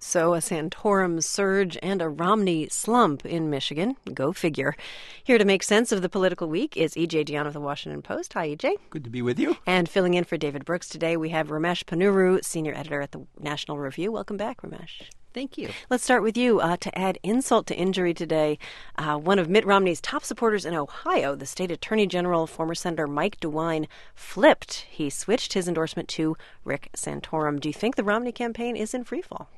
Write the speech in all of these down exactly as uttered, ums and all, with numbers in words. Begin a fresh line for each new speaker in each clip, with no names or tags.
So a Santorum surge and a Romney slump in Michigan. Go figure. Here to make sense of the political week is E J Dionne of the Washington Post. Hi, E J.
Good to be with you.
And filling in for David Brooks today, we have Ramesh Ponnuru, senior editor at the National Review. Welcome back, Ramesh.
Thank you.
Let's start with you. Uh, to add insult to injury today, uh, one of Mitt Romney's top supporters in Ohio, the state attorney general, former Senator Mike DeWine, flipped. He switched his endorsement to Rick Santorum. Do you think the Romney campaign is in freefall?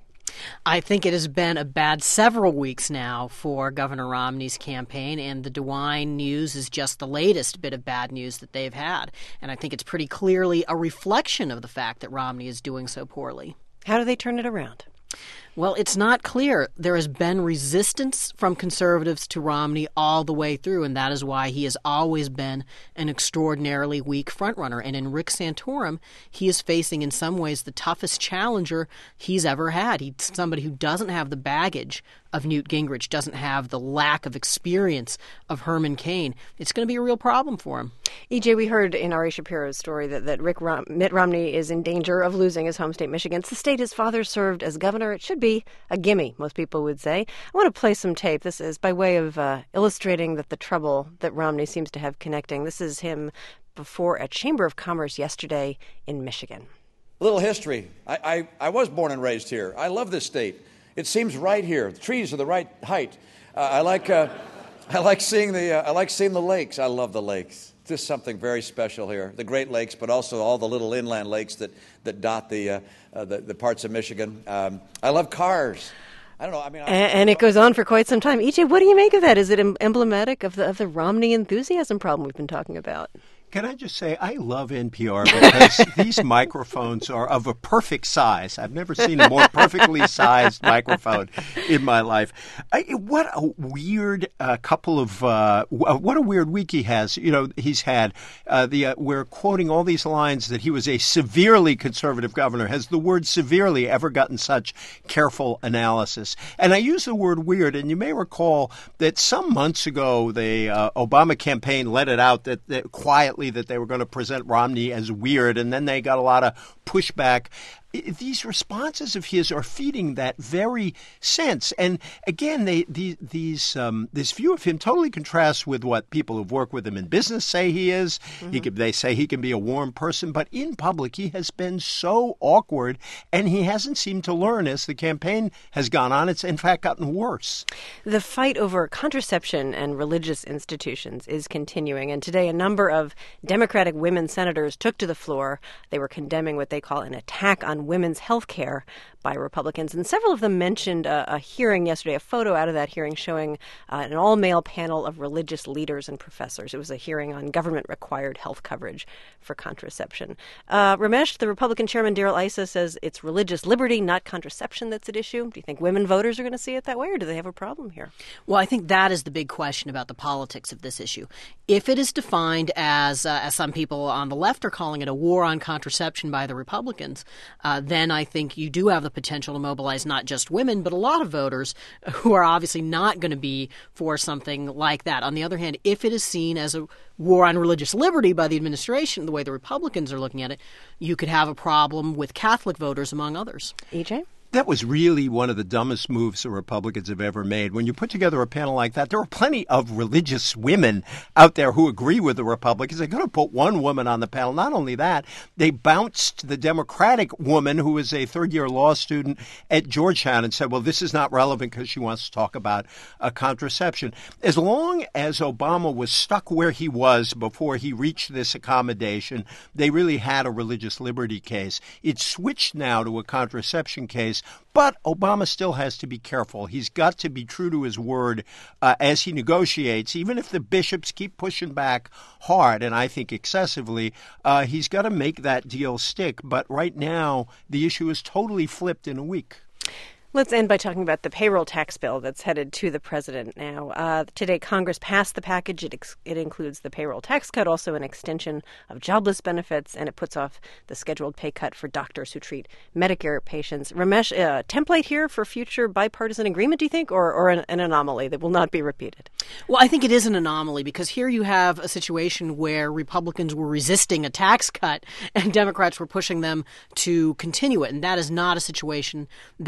I think it has been a bad several weeks now for Governor Romney's campaign, and the DeWine news is just the latest bit of bad news that they've had. And I think it's pretty clearly a reflection of the fact that Romney is doing so poorly.
How do they turn it around?
Well, it's not clear. There has been resistance from conservatives to Romney all the way through, and that is why he has always been an extraordinarily weak frontrunner. And in Rick Santorum, he is facing in some ways the toughest challenger he's ever had. He's somebody who doesn't have the baggage of Newt Gingrich, doesn't have the lack of experience of Herman Cain. It's going to be a real problem for him.
E J, we heard in Ari Shapiro's story that, that Rick Rom- Mitt Romney is in danger of losing his home state, Michigan. It's the state his father served as governor. It should be a gimme, most people would say. I want to play some tape. This is by way of uh, illustrating that the trouble that Romney seems to have connecting. This is him before a Chamber of Commerce yesterday in Michigan.
A little history. I, I, I was born and raised here. I love this state. It seems right here. The trees are the right height. Uh, I like uh, I like seeing the uh, I like seeing the lakes. I love the lakes. Just something very special here. The Great Lakes, but also all the little inland lakes that, that dot the, uh, uh, the the parts of Michigan. Um, I love cars. I don't know. I mean, I,
and, and it goes on for quite some time. E J, what do you make of that? Is it em- emblematic of the of the Romney enthusiasm problem we've been talking about?
Can I just say, I love N P R because these microphones are of a perfect size. I've never seen a more perfectly sized microphone in my life. I, what a weird uh, couple of, uh, what a weird week he has. You know, he's had, uh, the uh, we're quoting all these lines that he was a severely conservative governor. Has the word severely ever gotten such careful analysis? And I use the word weird, and you may recall that some months ago, the uh, Obama campaign let it out that, that quietly that they were going to present Romney as weird, and then they got a lot of pushback. These responses of his are feeding that very sense. And again, they, the, these um, this view of him totally contrasts with what people who've worked with him in business say he is. Mm-hmm. He could, they say he can be a warm person, but in public he has been so awkward, and he hasn't seemed to learn as the campaign has gone on. It's in fact gotten worse.
The fight over contraception and religious institutions is continuing, and today a number of Democratic women senators took to the floor. They were condemning what they call an attack on women's health care by Republicans. And several of them mentioned a, a hearing yesterday, a photo out of that hearing showing uh, an all-male panel of religious leaders and professors. It was a hearing on government-required health coverage for contraception. Uh, Ramesh, the Republican chairman, Darrell Issa, says it's religious liberty, not contraception, that's at issue. Do you think women voters are going to see it that way, or do they have a problem here?
Well, I think that is the big question about the politics of this issue. If it is defined as, uh, as some people on the left are calling it, a war on contraception by the Republicans, uh, then I think you do have the potential to mobilize not just women, but a lot of voters who are obviously not going to be for something like that. On the other hand, if it is seen as a war on religious liberty by the administration, the way the Republicans are looking at it, you could have a problem with Catholic voters, among others.
E J?
That was really one of the dumbest moves the Republicans have ever made. When you put together a panel like that, there are plenty of religious women out there who agree with the Republicans. They could have put one woman on the panel. Not only that, they bounced the Democratic woman who is a third-year law student at Georgetown and said, well, this is not relevant because she wants to talk about uh, contraception. As long as Obama was stuck where he was before he reached this accommodation, they really had a religious liberty case. It's switched now to a contraception case. But Obama still has to be careful. He's got to be true to his word uh, as he negotiates. Even if the bishops keep pushing back hard, and I think excessively, uh, he's got to make that deal stick. But right now, the issue is totally flipped in a week.
Let's end by talking about the payroll tax bill that's headed to the president now. Uh, today, Congress passed the package. It, ex- it includes the payroll tax cut, also an extension of jobless benefits, and it puts off the scheduled pay cut for doctors who treat Medicare patients. Ramesh, a template here for future bipartisan agreement, do you think, or, or an, an anomaly that will not be repeated?
Well, I think it is an anomaly because here you have a situation where Republicans were resisting a tax cut and Democrats were pushing them to continue it, and that is not a situation that happened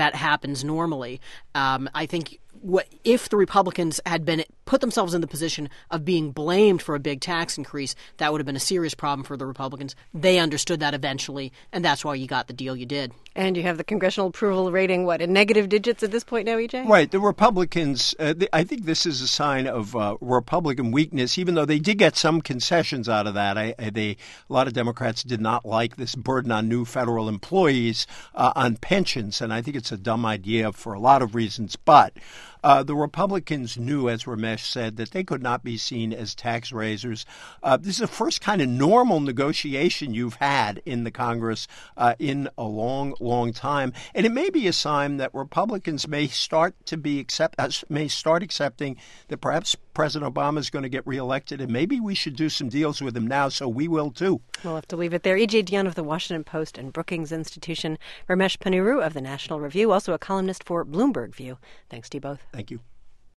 happens normally. Um, I think what, if the Republicans had been put themselves in the position of being blamed for a big tax increase, that would have been a serious problem for the Republicans. They understood that eventually, and that's why you got the deal you did.
And you have the congressional approval rating, what, in negative digits at this point now, E J?
Right. The Republicans, uh, th- I think this is a sign of uh, Republican weakness, even though they did get some concessions out of that. I, I, they, a lot of Democrats did not like this burden on new federal employees uh, on pensions, and I think it's a dumb idea for a lot of reasons. But Uh, the Republicans knew, as Ramesh said, that they could not be seen as tax raisers. Uh, this is the first kind of normal negotiation you've had in the Congress uh, in a long, long time, and it may be a sign that Republicans may start to be accept uh, may start accepting that perhaps President Obama is going to get reelected, and maybe we should do some deals with him now. So we will too.
We'll have to leave it there. E J Dionne of the Washington Post and Brookings Institution, Ramesh Ponnuru of the National Review, also a columnist for Bloomberg View. Thanks to you both.
Thank you.